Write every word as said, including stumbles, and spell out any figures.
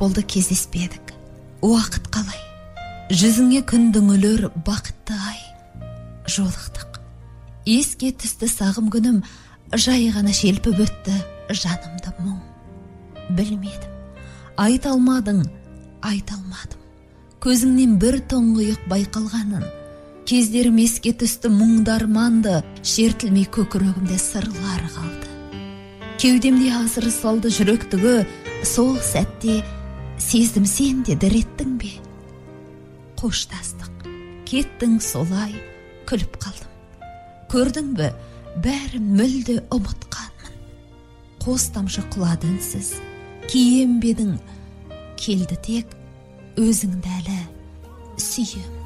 болды кездеспедік. Уақыт қалай? Жүзіңе күндің үлер бақытты ай. Жолықтық. Еске түсті сағым күнім, жай ғана шелпіп өтті жанымды мұң. Білмедім, айта алмадың, айта алмадым. Көзіңнен бір тоңғиық байқалғанын, кездерім еске түсті мұңдарманды, шертілмей көкірегімде сырлар қалды. Кеудемде асыр салды жүректігі, сол сәтте сездім, сен де діреттің бе? Қоштастық, кеттің солай, күліп қалдым. Көрдің бі, бәрін мүлде ұмытқанмын. Қос тамшы құлады үнсіз, кием бедің, келді тек өзіңді әлі сүйем.